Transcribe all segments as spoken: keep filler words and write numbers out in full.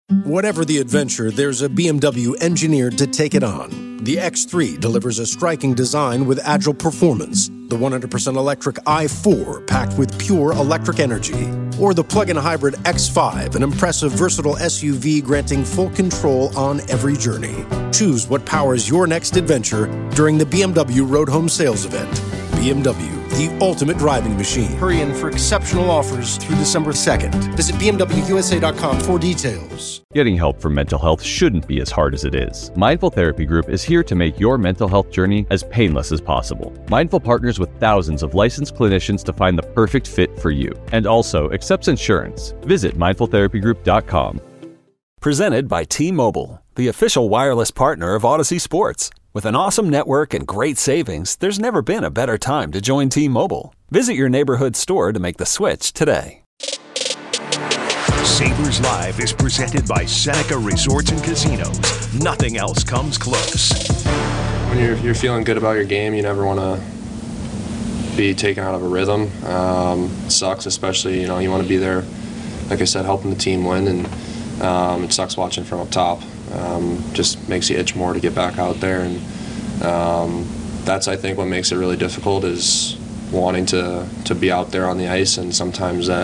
Whatever the adventure, there's a B M W engineered to take it on. The X three delivers a striking design with agile performance. The one hundred percent electric i four packed with pure electric energy. Or the plug-in hybrid X five, an impressive versatile S U V granting full control on every journey. Choose what powers your next adventure during the B M W Road Home Sales Event. B M W, the ultimate driving machine. Hurry in for exceptional offers through December second. Visit B M W U S A dot com for details. Getting help for mental health shouldn't be as hard as it is. Mindful Therapy Group is here to make your mental health journey as painless as possible. Mindful partners with thousands of licensed clinicians to find the perfect fit for you, and also accepts insurance. Visit mindful therapy group dot com. Presented by T-Mobile, the official wireless partner of Odyssey Sports. With an awesome network and great savings, there's never been a better time to join T-Mobile. Visit your neighborhood store to make the switch today. Sabres Live is presented by Seneca Resorts and Casinos. Nothing else comes close. When you're, you're feeling good about your game, you never want to be taken out of a rhythm. Um, it sucks, especially, you know, you want to be there, like I said, helping the team win, and um, it sucks watching from up top. Um, just makes you itch more to get back out there, and um, that's, I think, what makes it really difficult is wanting to, to be out there on the ice, and sometimes that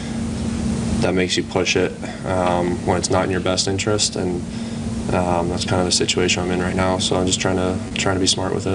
that makes you push it um, when it's not in your best interest, and um, that's kind of the situation I'm in right now. So I'm just trying to trying to be smart with it.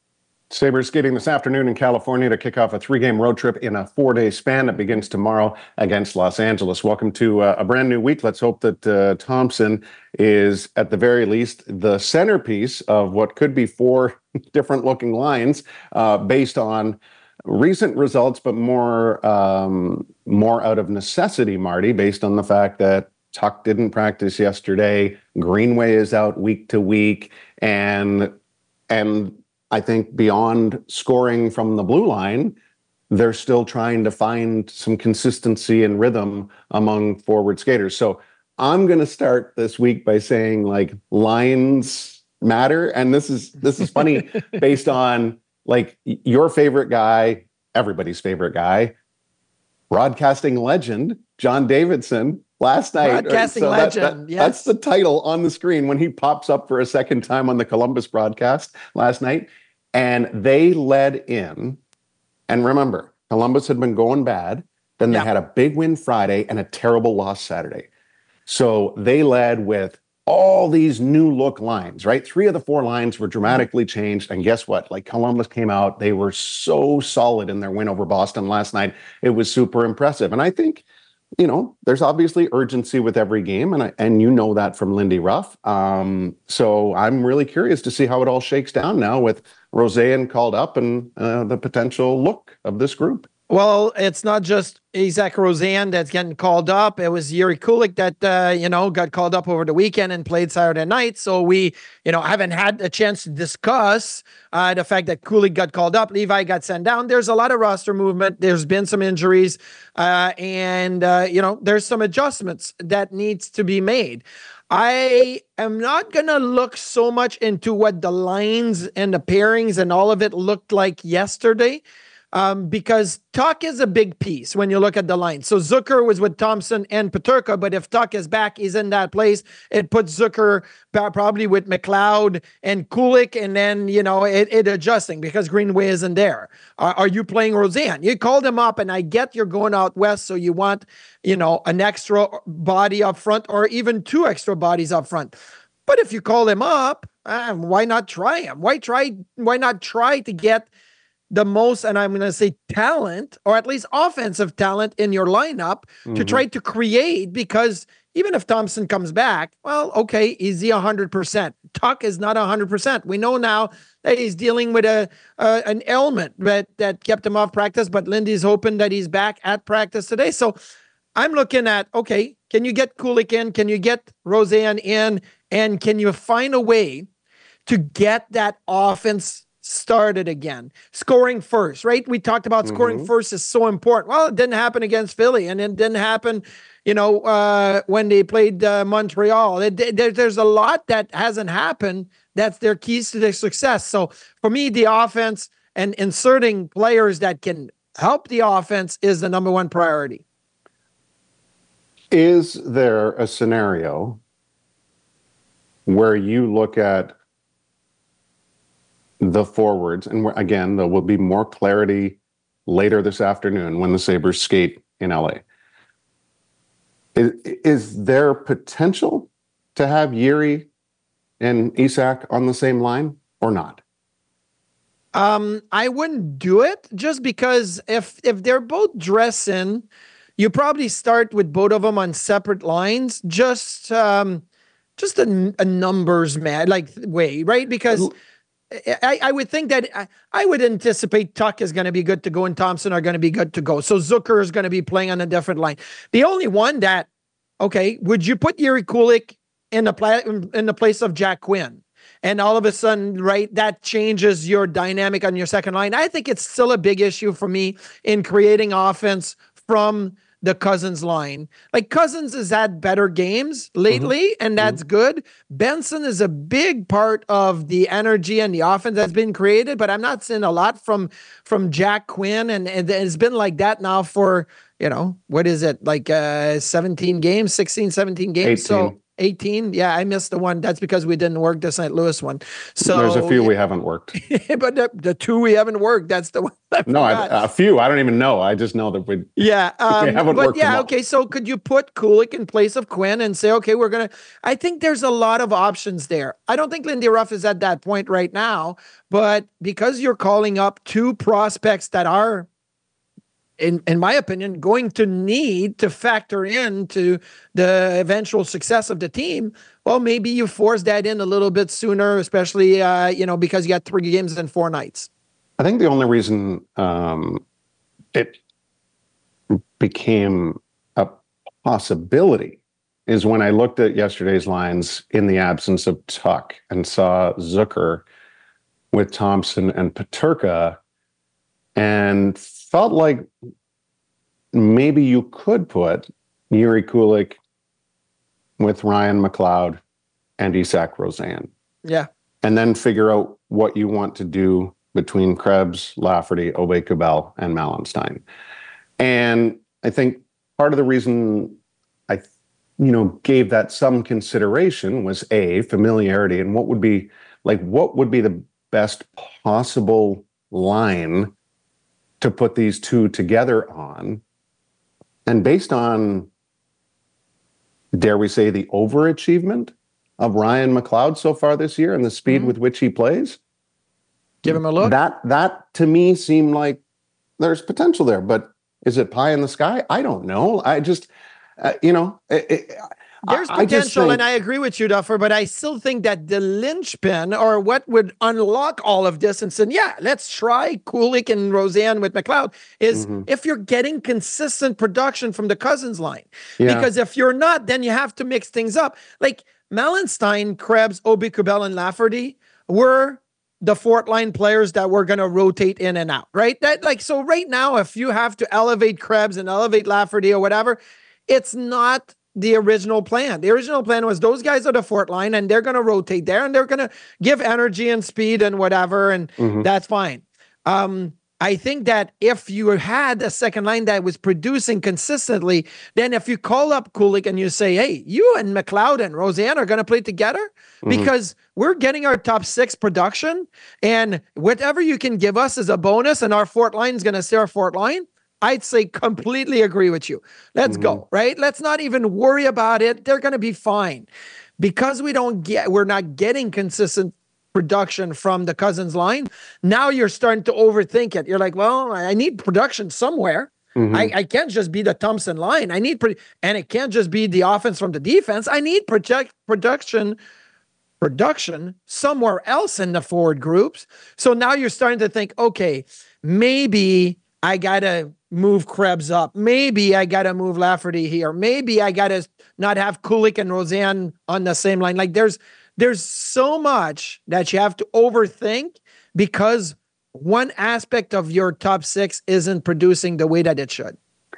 Sabres skating this afternoon in California to kick off a three-game road trip in a four-day span that begins tomorrow against Los Angeles. Welcome to uh, a brand new week. Let's hope that uh, Thompson is, at the very least, the centerpiece of what could be four different-looking lines uh, based on recent results, but more um, more out of necessity, Marty, based on the fact that Tuch didn't practice yesterday, Greenway is out week to week, and and I think beyond scoring from the blue line, they're still trying to find some consistency and rhythm among forward skaters. So I'm going to start this week by saying, like, lines matter. And this is this is funny based on, like, your favorite guy, everybody's favorite guy, broadcasting legend, John Davidson, last night. Broadcasting so legend, that, that, yes. That's the title on the screen when he pops up for a second time on the Columbus broadcast last night. And they led in. And remember, Columbus had been going bad. Then they Yeah. had a big win Friday and a terrible loss Saturday. So they led with all these new look lines, right? Three of the four lines were dramatically changed. And guess what? Like, Columbus came out, they were so solid in their win over Boston last night. It was super impressive. And I think, you know, there's obviously urgency with every game, and I, and you know that from Lindy Ruff. Um, so I'm really curious to see how it all shakes down now with Roseanne called up and uh, the potential look of this group. Well, it's not just Isaac Roseanne that's getting called up. It was Yuri Kulik that, uh, you know, got called up over the weekend and played Saturday night. So we, you know, haven't had a chance to discuss uh, the fact that Kulik got called up, Levi got sent down. There's a lot of roster movement. There's been some injuries uh, and, uh, you know, there's some adjustments that needs to be made. I am not going to look so much into what the lines and the pairings and all of it looked like yesterday. Um, because Tuch is a big piece when you look at the line. So Zucker was with Thompson and Peterka, but if Tuch is back, he's in that place. It puts Zucker probably with McLeod and Kulik, and then, you know, it, it adjusting because Greenway isn't there. Are, are you playing Roseanne? You called him up, and I get you're going out west, so you want, you know, an extra body up front or even two extra bodies up front. But if you call him up, uh, why not try him? Why try? Why not try to get the most, and I'm going to say talent, or at least offensive talent in your lineup mm-hmm. to try to create, because even if Thompson comes back, well, okay, is he one hundred percent? Tuch is not one hundred percent. We know now that he's dealing with a uh, an ailment that, that kept him off practice, but Lindy's hoping that he's back at practice today. So I'm looking at, okay, can you get Kulik in? Can you get Roseanne in? And can you find a way to get that offense started again, scoring first, right? We talked about mm-hmm. scoring first is so important. Well, it didn't happen against Philly, and it didn't happen, you know, uh, when they played uh, Montreal. It, there, there's a lot that hasn't happened. That's their keys to their success. So for me, the offense and inserting players that can help the offense is the number one priority. Is there a scenario where you look at the forwards, and again, there will be more clarity later this afternoon when the Sabres skate in L A. Is, is there potential to have Jiri and Isak on the same line or not? Um, I wouldn't do it just because if if they're both dressing, you probably start with both of them on separate lines. Just um, just a, a numbers man like way, right? Because I, I would think that I, I would anticipate Tuch is going to be good to go and Thompson are going to be good to go. So Zucker is going to be playing on a different line. The only one that, okay, would you put Jiri Kulich in the pla- in the place of Jack Quinn? And all of a sudden, right, that changes your dynamic on your second line. I think it's still a big issue for me in creating offense from the Cousins line. Like Cousins has had better games lately, mm-hmm. and that's mm-hmm. good. Benson is a big part of the energy and the offense that's been created, but I'm not seeing a lot from from Jack Quinn, and, and it's been like that now for, you know, what is it, like uh, seventeen games, sixteen, seventeen games? eighteen. So eighteen. Yeah, I missed the one. That's because we didn't work the Saint Louis one. So there's a few we haven't worked. But the, the two we haven't worked, that's the one. I no, I, a few. I don't even know. I just know that we. Yeah, um, we haven't but worked yeah, them all. okay. So could you put Kulich in place of Quinn and say, okay, we're gonna? I think there's a lot of options there. I don't think Lindy Ruff is at that point right now, but because you're calling up two prospects that are, in in my opinion, going to need to factor into the eventual success of the team, well, maybe you force that in a little bit sooner, especially, uh, you know, because you got three games in four nights. I think the only reason um, it became a possibility is when I looked at yesterday's lines in the absence of Tuch and saw Zucker with Thompson and Peterka and felt like maybe you could put Jiri Kulich with Ryan McLeod and Isak Rosén. Yeah. And then figure out what you want to do between Krebs, Lafferty, Aubé-Kubel, and Malenstein. And I think part of the reason I, you know, gave that some consideration was A, familiarity, and what would be, like, what would be the best possible line to put these two together on. And based on, dare we say, the overachievement of Ryan McLeod so far this year and the speed mm-hmm. with which he plays, give him a look. That, that to me seemed like there's potential there, but is it pie in the sky? I don't know. I just, uh, you know, it, it, there's I, potential, I think, and I agree with you, Duffer, but I still think that the linchpin or what would unlock all of this and say, yeah, let's try Kulich and Rosén with McLeod is mm-hmm. if you're getting consistent production from the Cousins line. Yeah. Because if you're not, then you have to mix things up. Like Malenstein, Krebs, Aubé-Kubel, and Lafferty were the fourth line players that we're going to rotate in and out, right? That like, so right now, if you have to elevate Krebs and elevate Lafferty or whatever, it's not the original plan. The original plan was those guys are the fourth line and they're going to rotate there and they're going to give energy and speed and whatever. And mm-hmm. that's fine. Um, I think that if you had a second line that was producing consistently, then if you call up Kulich and you say, hey, you and McLeod and Rosén are going to play together mm-hmm. because we're getting our top six production and whatever you can give us is a bonus and our fourth line is going to stay our fourth line, I'd say completely agree with you. Let's mm-hmm. go, right? Let's not even worry about it. They're going to be fine. Because we don't get, we're not getting consistent production from the Cousins line. Now you're starting to overthink it. You're like, well, I need production somewhere. Mm-hmm. I, I can't just be the Thompson line. I need, pro- and it can't just be the offense from the defense. I need project production, production somewhere else in the forward groups. So now you're starting to think, okay, maybe I got to move Krebs up. Maybe I got to move Lafferty here. Maybe I got to not have Kulich and Rosén on the same line. Like there's, there's so much that you have to overthink because one aspect of your top six isn't producing the way that it should.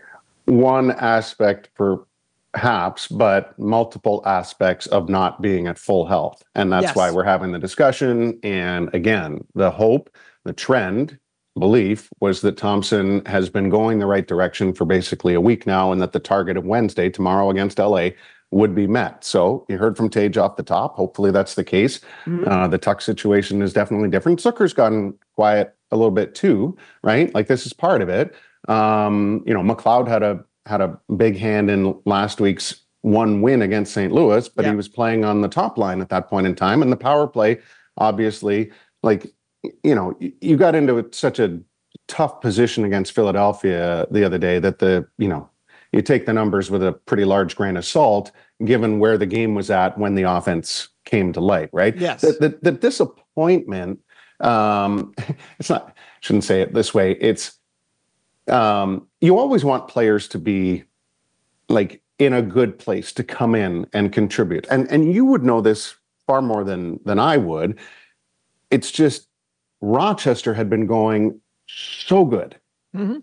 One aspect perhaps, but multiple aspects of not being at full health. And that's yes. why we're having the discussion. And again, the hope, the trend belief was that Thompson has been going the right direction for basically a week now, and that the target of Wednesday, tomorrow against L A, would be met. So you heard from Tage off the top. Hopefully that's the case. Mm-hmm. Uh, the Tuck situation is definitely different. Zucker's gotten quiet a little bit too, right? Like, this is part of it. Um, you know, McLeod had a had a big hand in last week's one win against Saint Louis, but yeah. he was playing on the top line at that point in time. And the power play, obviously, like, you know, you got into such a tough position against Philadelphia the other day that the, you know, you take the numbers with a pretty large grain of salt, given where the game was at when the offense came to light, right? Yes. The, the, the disappointment, um, it's not, shouldn't say it this way. It's, um, you always want players to be like in a good place to come in and contribute. And, and you would know this far more than, than I would. It's just, Rochester had been going so good. Mm-hmm.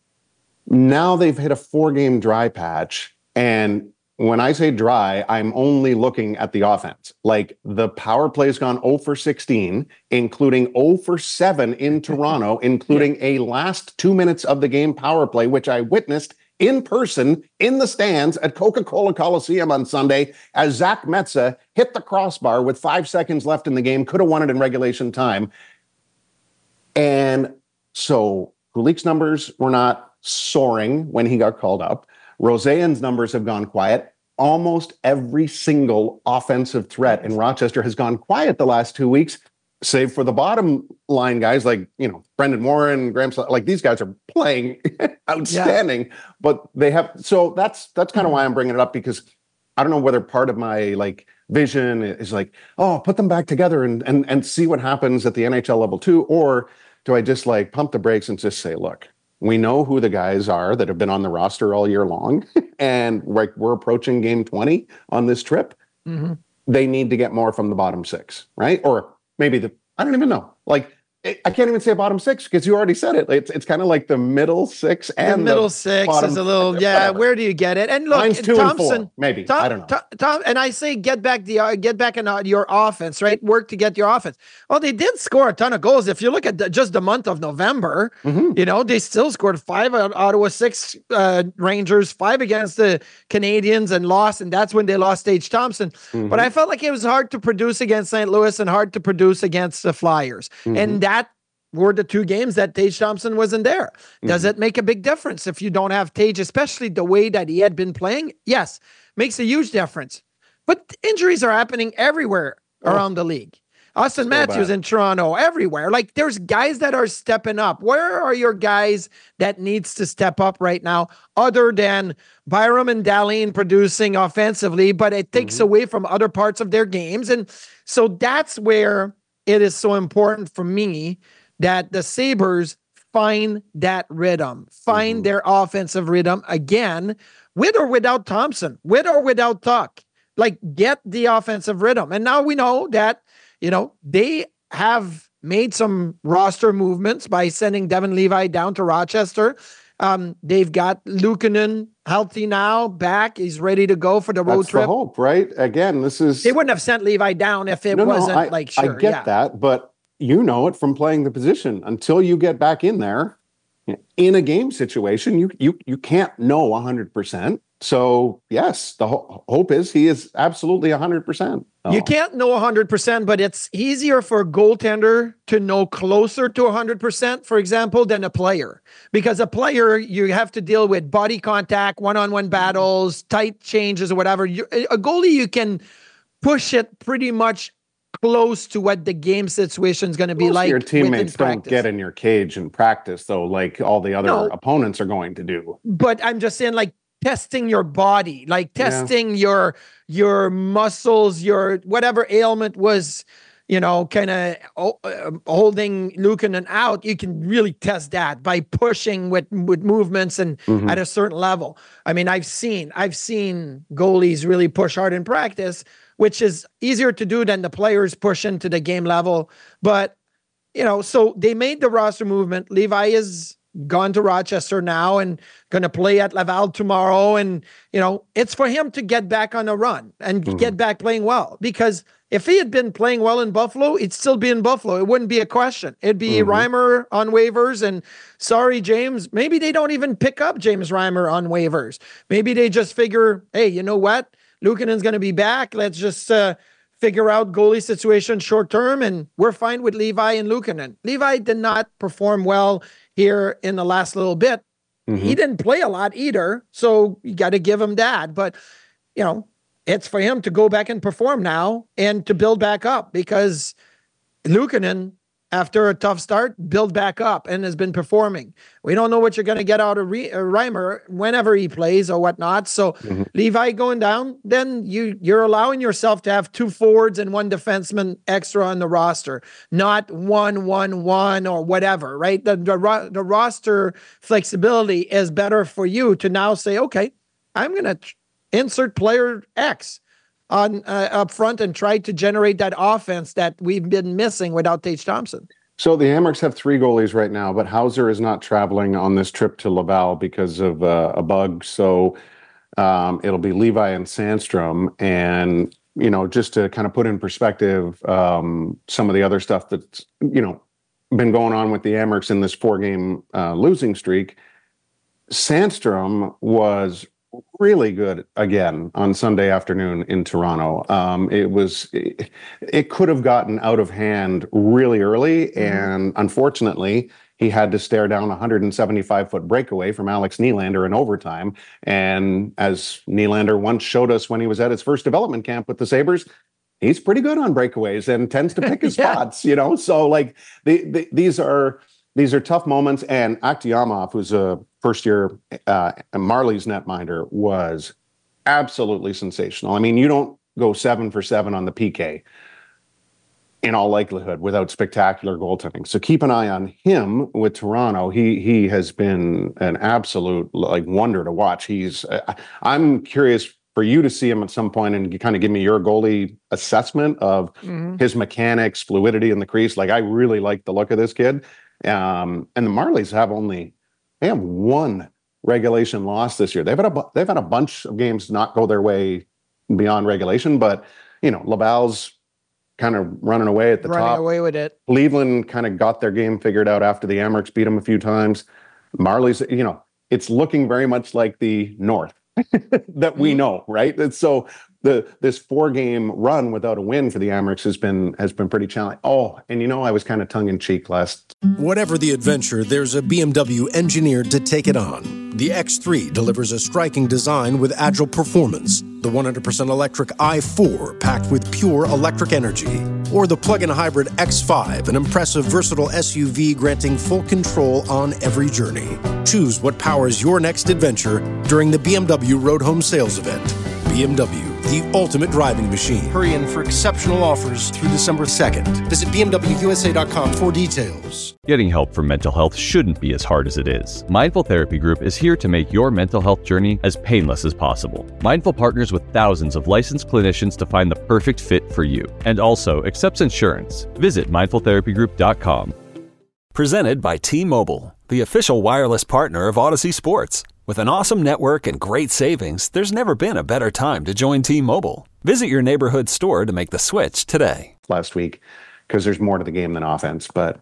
Now they've hit a four-game dry patch. And when I say dry, I'm only looking at the offense. Like, the power play's gone zero for sixteen, including zero for seven in Toronto, including yeah. a last two minutes of the game power play, which I witnessed in person in the stands at Coca-Cola Coliseum on Sunday as Zach Metza hit the crossbar with five seconds left in the game, could have won it in regulation time. And so Kulik's numbers were not soaring when he got called up. Roseanne's numbers have gone quiet. Almost every single offensive threat in Rochester has gone quiet the last two weeks, save for the bottom line guys like, you know, Brendan Warren, Graham, like, these guys are playing outstanding, yeah. but they have, so that's, that's kind of why I'm bringing it up, because I don't know whether part of my like vision is like, oh, put them back together and, and, and see what happens at the N H L level too. Or do I just like pump the brakes and just say, look, we know who the guys are that have been on the roster all year long, and like, we're approaching game twenty on this trip. Mm-hmm. They need to get more from the bottom six, right? Or maybe the, I don't even know. Like, I can't even say bottom six because you already said it. It's it's kind of like the middle six and the middle the six bottom, is a little, yeah. Whatever. Where do you get it? And look, Mine's two Thompson, and four, maybe. Tom, I don't know. Tom, Tom, and I say get back the uh, get back in uh, your offense, right? Work to get your offense. Well, they did score a ton of goals. If you look at the, just the month of November, mm-hmm. you know, they still scored five out Ottawa, six uh, Rangers, five against the Canadians, and lost. And that's when they lost Tage Thompson. Mm-hmm. But I felt like it was hard to produce against Saint Louis and hard to produce against the Flyers, mm-hmm. and that were the two games that Tage Thompson wasn't there. Does mm-hmm. it make a big difference if you don't have Tage, especially the way that he had been playing? Yes, makes a huge difference. But injuries are happening everywhere oh. around the league. Austin so Matthews bad. in Toronto, everywhere. Like, there's guys that are stepping up. Where are your guys that needs to step up right now, other than Byram and Dahlin producing offensively, but it takes mm-hmm. away from other parts of their games? And so that's where it is so important for me that the Sabres find that rhythm, find mm-hmm. their offensive rhythm again, with or without Thompson, with or without Tuck. Like, get the offensive rhythm. And now we know that, you know, they have made some roster movements by sending Devon Levi down to Rochester. Um, they've got Luukkonen healthy now, back. He's ready to go for the road That's trip. The hope, right? Again, this is... They wouldn't have sent Levi down if it no, wasn't no, I, like, sure. I get yeah. that, but you know it from playing the position. Until you get back in there in a game situation, you you you can't know one hundred percent. So, yes, the ho- hope is he is absolutely one hundred percent. Oh. You can't know one hundred percent, but it's easier for a goaltender to know closer to one hundred percent, for example, than a player. Because a player, you have to deal with body contact, one-on-one battles, tight changes or whatever. You, a goalie, you can push it pretty much close to what the game situation is going to be Most like. Your teammates don't practice. get in your cage in practice, though, like all the other no, opponents are going to do. But I'm just saying, like, testing your body, like testing yeah. your your muscles, your whatever ailment was, you know, kind of uh, holding Luukkonen out. You can really test that by pushing with with movements and mm-hmm. at a certain level. I mean, I've seen I've seen goalies really push hard in practice, which is easier to do than the players push into the game level. But, you know, so they made the roster movement. Levi is gone to Rochester now and going to play at Laval tomorrow. And, you know, it's for him to get back on a run and mm-hmm. get back playing well. Because if he had been playing well in Buffalo, he'd still be in Buffalo. It wouldn't be a question. It'd be mm-hmm. Reimer on waivers. And sorry, James, maybe they don't even pick up James Reimer on waivers. Maybe they just figure, hey, you know what? Luukkonen's going to be back. Let's just uh, figure out goalie situation short term, and we're fine with Levi and Luukkonen. Levi did not perform well here in the last little bit. Mm-hmm. He didn't play a lot either, so you got to give him that. But, you know, it's for him to go back and perform now and to build back up, because Luukkonen, after a tough start, build back up and has been performing. We don't know what you're going to get out of Re- uh, Reimer whenever he plays or whatnot. So mm-hmm. Levi going down, then you, you're allowing yourself to have two forwards and one defenseman extra on the roster, not one, one, one or whatever, right? The, the, ro- the roster flexibility is better for you to now say, okay, I'm going to tr- insert player X on uh, up front and try to generate that offense that we've been missing without Tage Thompson. So the Amerks have three goalies right now, but Hauser is not traveling on this trip to Laval because of uh, a bug. So um, it'll be Levi and Sandstrom. And, you know, just to kind of put in perspective um, some of the other stuff that's, you know, been going on with the Amerks in this four-game uh, losing streak, Sandstrom was really good again on Sunday afternoon in Toronto. Um, it was, it, it could have gotten out of hand really early. Mm-hmm. And unfortunately, he had to stare down a one hundred seventy-five foot breakaway from Alex Nylander in overtime. And as Nylander once showed us when he was at his first development camp with the Sabres, he's pretty good on breakaways and tends to pick his yeah. spots, you know? So like the, the, these are, these are tough moments. And Akhtiamov, who's a first year uh, Marlies netminder, was absolutely sensational. I mean, you don't go seven for seven on the P K in all likelihood without spectacular goaltending. So keep an eye on him with Toronto. He he has been an absolute like wonder to watch. He's uh, I'm curious for you to see him at some point and kind of give me your goalie assessment of mm-hmm. his mechanics, fluidity in the crease. Like, I really like the look of this kid. Um, and the Marlies have only they have one regulation loss this year. They've had a they've had a bunch of games not go their way beyond regulation, but you know, Laval's kind of running away at the running top. Running away with it. Cleveland kind of got their game figured out after the Amerks beat them a few times. Marlies, you know, it's looking very much like the North that we know, right? And so the this four game run without a win for the Amerks has been has been pretty challenging. Oh, and you know, I was kind of tongue in cheek last. Whatever the adventure, there's a B M W engineered to take it on. The X three delivers a striking design with agile performance. The one hundred percent electric i four packed with pure electric energy. Or the plug-in hybrid X five, an impressive versatile S U V granting full control on every journey. Choose what powers your next adventure during the B M W Road Home Sales Event. B M W, the ultimate driving machine. Hurry in for exceptional offers through December second. Visit B M W U S A dot com for details. Getting help for mental health shouldn't be as hard as it is. Mindful Therapy Group is here to make your mental health journey as painless as possible. Mindful partners with thousands of licensed clinicians to find the perfect fit for you, and also accepts insurance. Visit mindful therapy group dot com. Presented by T-Mobile, the official wireless partner of Odyssey Sports. With an awesome network and great savings, there's never been a better time to join T-Mobile. Visit your neighborhood store to make the switch today. Last week, because there's more to the game than offense, but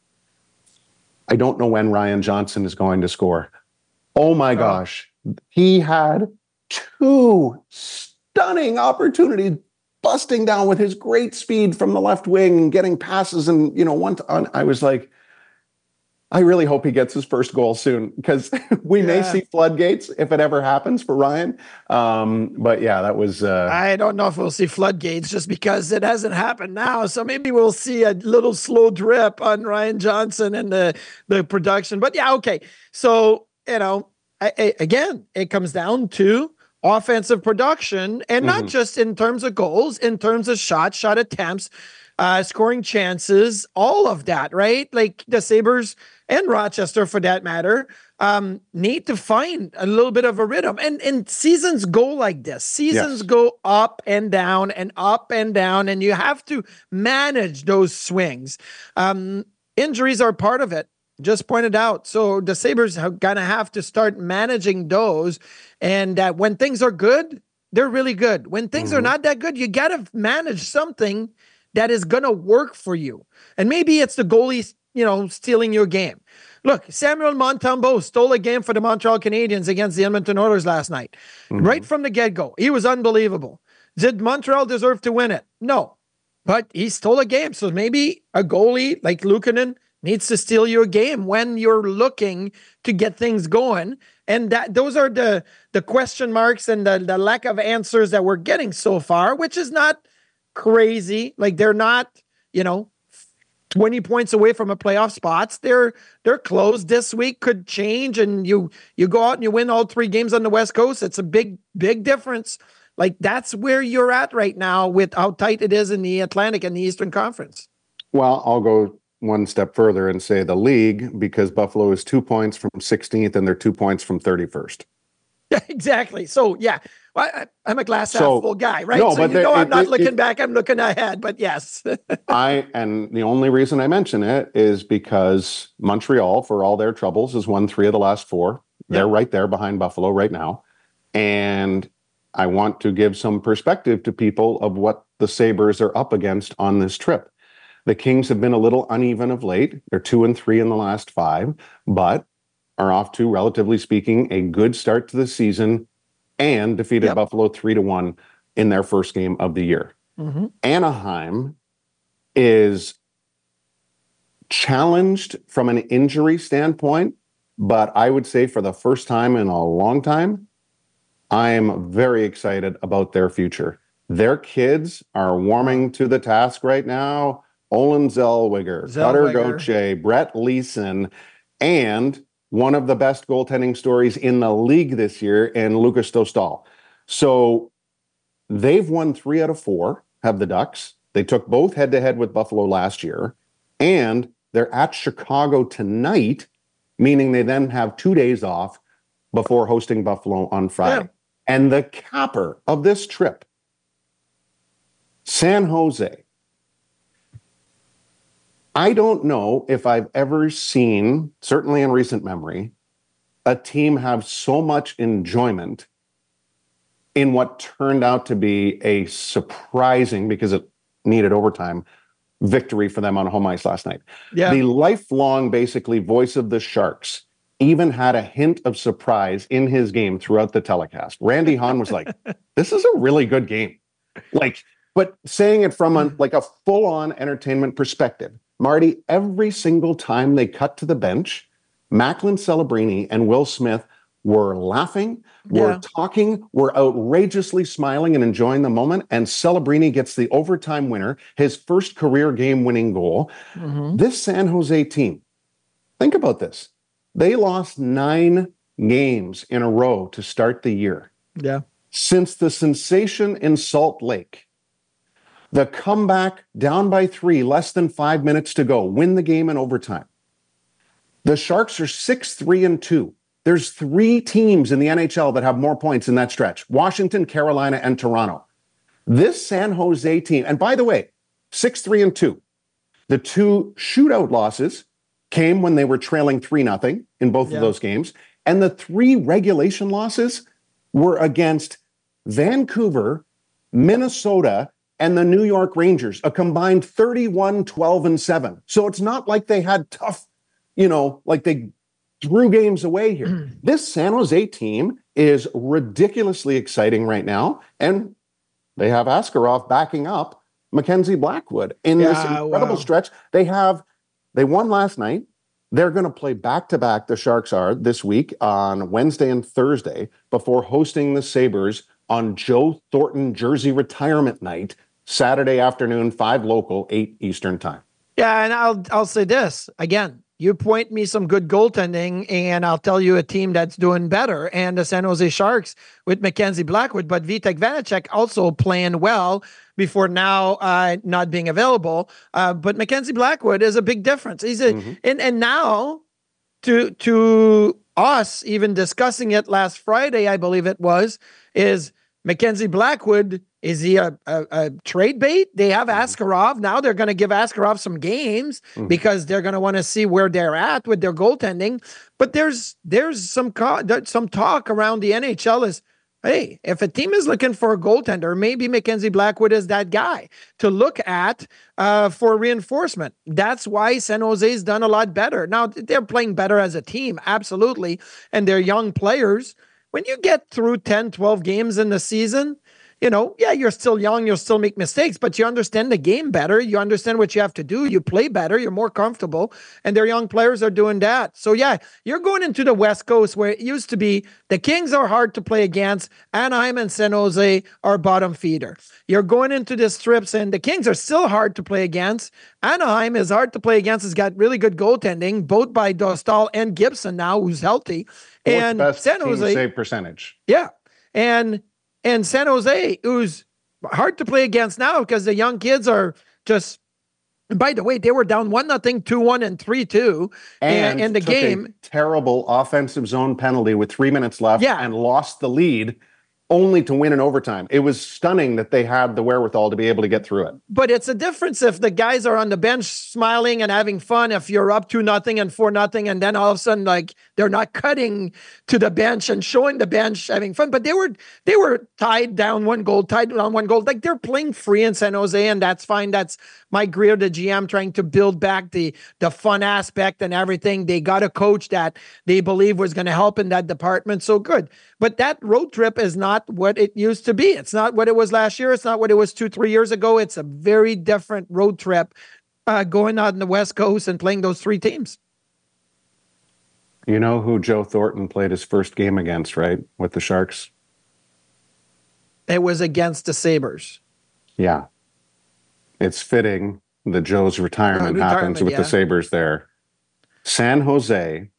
I don't know when Ryan Johnson is going to score. Oh my gosh. He had two stunning opportunities, busting down with his great speed from the left wing and getting passes. And, you know, one on, I was like, I really hope he gets his first goal soon, because we yeah. may see floodgates if it ever happens for Ryan. Um, but yeah, that was. Uh, I don't know if we'll see floodgates just because it hasn't happened now. So maybe we'll see a little slow drip on Ryan Johnson and the, the production. But yeah, okay. So, you know, I, I, again, it comes down to offensive production, and not mm-hmm. just in terms of goals, in terms of shots, shot attempts, uh, scoring chances, all of that, right? Like the Sabres and Rochester, for that matter, um, need to find a little bit of a rhythm. And, and seasons go like this. Seasons yes. go up and down and up and down, and you have to manage those swings. Um, injuries are part of it. just pointed out. So the Sabres are going to have to start managing those. And uh, when things are good, they're really good. When things mm-hmm. are not that good, you got to manage something that is going to work for you. And maybe it's the goalie, you know, stealing your game. Look, Samuel Montembeault stole a game for the Montreal Canadiens against the Edmonton Oilers last night. Mm-hmm. Right from the get-go. He was unbelievable. Did Montreal deserve to win it? No. But he stole a game. So maybe a goalie like Luukkonen needs to steal your game when you're looking to get things going. And that those are the, the question marks and the, the lack of answers that we're getting so far, which is not crazy. Like they're not, you know, twenty points away from a playoff spots. They're they're close. This week could change, and you you go out and you win all three games on the West Coast. It's a big, big difference. Like that's where you're at right now with how tight it is in the Atlantic and the Eastern Conference. Well, I'll go one step further and say the league, because Buffalo is two points from sixteenth and they're two points from thirty-first. Yeah, exactly. So, yeah, well, I, I'm a glass half so, full guy, right? No, so, but you know, it, I'm not it, looking it, back. I'm looking ahead, but yes. I and the only reason I mention it is because Montreal, for all their troubles, has won three of the last four. They're yep. right there behind Buffalo right now. And I want to give some perspective to people of what the Sabres are up against on this trip. The Kings have been a little uneven of late. They're two and three in the last five, but are off to, relatively speaking, a good start to the season and defeated yep. Buffalo three to one in their first game of the year. Mm-hmm. Anaheim is challenged from an injury standpoint, but I would say for the first time in a long time, I'm very excited about their future. Their kids are warming to the task right now. Olin Zellweger, Cutter Gauthier, Brett Leeson, and one of the best goaltending stories in the league this year in Lucas Dostal. So they've won three out of four, have the Ducks. They took both head-to-head with Buffalo last year, and they're at Chicago tonight, meaning they then have two days off before hosting Buffalo on Friday. Yeah. And the capper of this trip, San Jose. I don't know if I've ever seen, certainly in recent memory, a team have so much enjoyment in what turned out to be a surprising, because it needed overtime, victory for them on home ice last night. Yeah. The lifelong, basically, voice of the Sharks even had a hint of surprise in his game throughout the telecast. Randy Hahn was like, this is a really good game. Like, but saying it from a, like a full-on entertainment perspective. Marty, every single time they cut to the bench, Macklin Celebrini and Will Smith were laughing, were yeah. talking, were outrageously smiling and enjoying the moment. And Celebrini gets the overtime winner, his first career game-winning goal. Mm-hmm. This San Jose team, think about this. They lost nine games in a row to start the year. Yeah. Since the sensation in Salt Lake, the comeback down by three, less than five minutes to go, win the game in overtime. The Sharks are six, three, and two. There's three teams in the N H L that have more points in that stretch: Washington, Carolina, and Toronto. This San Jose team, and by the way, six, three, and two. The two shootout losses came when they were trailing three nothing in both yeah. of those games. And the three regulation losses were against Vancouver, Minnesota, and the New York Rangers, a combined thirty-one, twelve, and seven. So it's not like they had tough, you know, like they threw games away here. This San Jose team is ridiculously exciting right now, and they have Askarov backing up Mackenzie Blackwood in yeah, this incredible wow. stretch. They have, they won last night. They're going to play back-to-back, the Sharks are, this week on Wednesday and Thursday before hosting the Sabres on Joe Thornton jersey retirement night, Saturday afternoon, five local, eight Eastern time. Yeah, and I'll I'll say this again. You point me some good goaltending, and I'll tell you a team that's doing better. And the San Jose Sharks with Mackenzie Blackwood, but Vitek Vanacek also playing well before now uh, not being available. Uh, but Mackenzie Blackwood is a big difference. He's a mm-hmm. and and now to to us even discussing it last Friday, I believe it was, is Mackenzie Blackwood Is he a, a, a trade bait? They have Askarov. Now they're going to give Askarov some games mm. because they're going to want to see where they're at with their goaltending. But there's there's some co- some talk around the N H L is, hey, if a team is looking for a goaltender, maybe Mackenzie Blackwood is that guy to look at uh, for reinforcement. That's why San Jose's done a lot better. Now, they're playing better as a team, absolutely, and they're young players. When you get through ten, twelve games in the season, you know, yeah, you're still young, you'll still make mistakes, but you understand the game better. You understand what you have to do. You play better. You're more comfortable. And their young players are doing that. So, yeah, you're going into the West Coast where it used to be the Kings are hard to play against. Anaheim and San Jose are bottom feeder. You're going into the strips, and the Kings are still hard to play against. Anaheim is hard to play against. It's got really good goaltending, both by Dostal and Gibson now, who's healthy. Fourth and best San Jose team save percentage. Yeah. And And San Jose, who's hard to play against now because the young kids are just, and by the way, they were down one nothing, two one, and three two. And in the took game. A terrible offensive zone penalty with three minutes left yeah. and lost the lead only to win in overtime. It was stunning that they had the wherewithal to be able to get through it. But it's a difference if the guys are on the bench smiling and having fun, if you're up two nothing and four nothing, and then all of a sudden, like, they're not cutting to the bench and showing the bench having fun. But they were they were tied down one goal, tied down one goal. Like, they're playing free in San Jose, and that's fine. That's Mike Greer, the G M, trying to build back the, the fun aspect and everything. They got a coach that they believe was going to help in that department. So good. But that road trip is not what it used to be. It's not what it was last year. It's not what it was two, three years ago. It's a very different road trip uh, going on the West Coast and playing those three teams. You know who Joe Thornton played his first game against, right? With the Sharks? It was against the Sabres. Yeah. It's fitting that Joe's retirement, uh, happens retirement, with yeah. the Sabres there. San Jose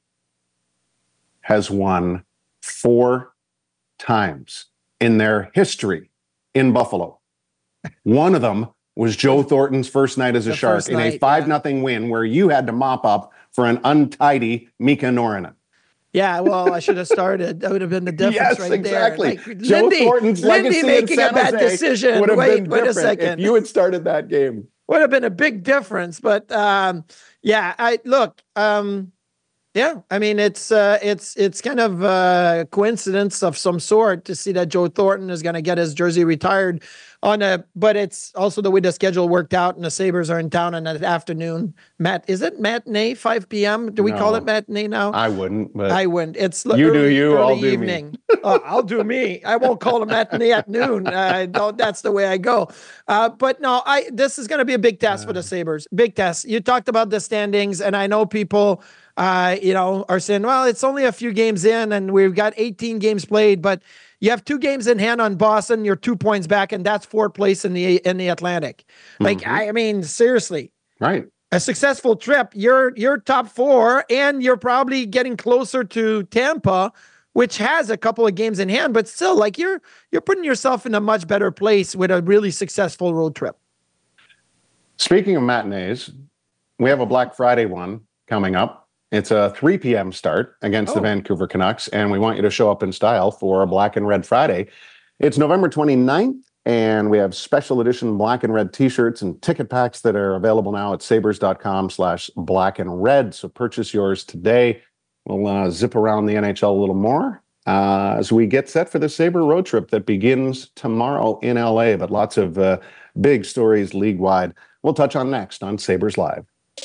has won four times in their history in Buffalo. One of them was Joe Thornton's first night as a the Shark in night, a five yeah. nothing win where you had to mop up for an untidy Mika Norinen. Yeah, well, I should have started. That would have been the difference yes, right exactly. there. Like, Joe Lindy, Thornton's Lindy legacy making in San a bad Jose decision. would have Wait, been wait a different second. if you had started that game. Would have been a big difference. But um, yeah, I look. Um, Yeah, I mean, it's uh, it's it's kind of a coincidence of some sort to see that Joe Thornton is going to get his jersey retired on a, but it's also the way the schedule worked out, and the Sabres are in town in the afternoon. Matt, is it matinee, five p.m.? Do we No, call it matinee now? I wouldn't, but I wouldn't. It's you early, do you, early I'll do evening. me. uh, I'll do me. I won't call it matinee at noon. I don't. That's the way I go. Uh, but no, I. This is going to be a big test uh, for the Sabres. Big test. You talked about the standings, and I know people. Uh, you know, are saying, well, it's only a few games in and we've got eighteen games played, but you have two games in hand on Boston, you're two points back, and that's fourth place in the in the Atlantic. Like, mm-hmm. I, I mean, seriously. Right. A successful trip, you're you're top four, and you're probably getting closer to Tampa, which has a couple of games in hand, but still, like, you're you're putting yourself in a much better place with a really successful road trip. Speaking of matinees, we have a Black Friday one coming up. It's a three p.m. start against oh. the Vancouver Canucks, and we want you to show up in style for a Black and Red Friday. It's November twenty-ninth, and we have special edition black and red t-shirts and ticket packs that are available now at sabres.com slash black and red. So purchase yours today. We'll uh, zip around the N H L a little more uh, as we get set for the Sabre road trip that begins tomorrow in L A, but lots of uh, big stories league-wide we'll touch on next on Sabres Live.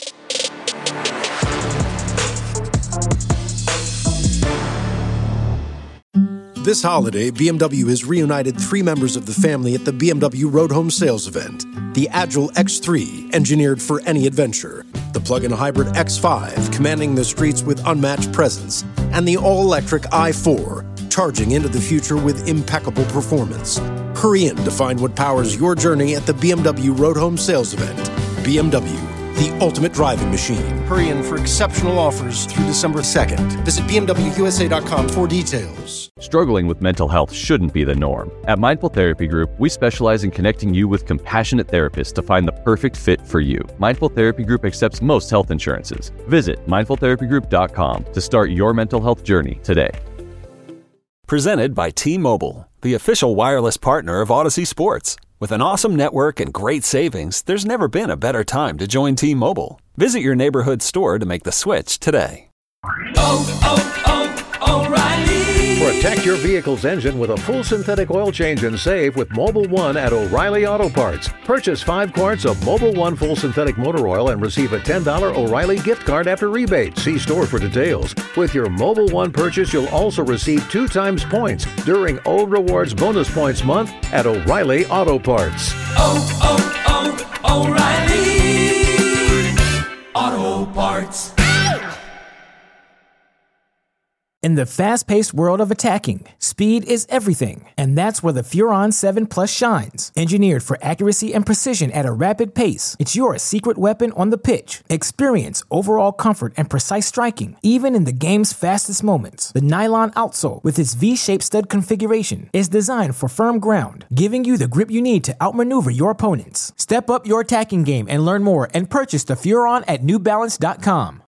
This holiday, B M W has reunited three members of the family at the B M W Road Home Sales Event. The Agile X three, engineered for any adventure. The plug-in hybrid X five, commanding the streets with unmatched presence. And the all-electric i four, charging into the future with impeccable performance. Hurry in to find what powers your journey at the B M W Road Home Sales Event. B M W, the ultimate driving machine. Hurry in for exceptional offers through December second. Visit B M W U S A dot com for details. Struggling with mental health shouldn't be the norm. At Mindful Therapy Group, we specialize in connecting you with compassionate therapists to find the perfect fit for you. Mindful Therapy Group accepts most health insurances. Visit mindful therapy group dot com to start your mental health journey today. Presented by T-Mobile, the official wireless partner of Odyssey Sports. With an awesome network and great savings, there's never been a better time to join T-Mobile. Visit your neighborhood store to make the switch today. Oh, oh, oh, O'Reilly! Protect your vehicle's engine with a full synthetic oil change and save with Mobil one at O'Reilly Auto Parts. Purchase five quarts of Mobil one full synthetic motor oil and receive a ten dollars O'Reilly gift card after rebate. See store for details. With your Mobil one purchase, you'll also receive two times points during O Rewards Bonus Points Month at O'Reilly Auto Parts. Oh, oh, oh, O'Reilly Auto Parts. In the fast-paced world of attacking, speed is everything, and that's where the Furon seven Plus shines. Engineered for accuracy and precision at a rapid pace, it's your secret weapon on the pitch. Experience overall comfort and precise striking, even in the game's fastest moments. The nylon outsole, with its V-shaped stud configuration, is designed for firm ground, giving you the grip you need to outmaneuver your opponents. Step up your attacking game and learn more and purchase the Furon at New Balance dot com.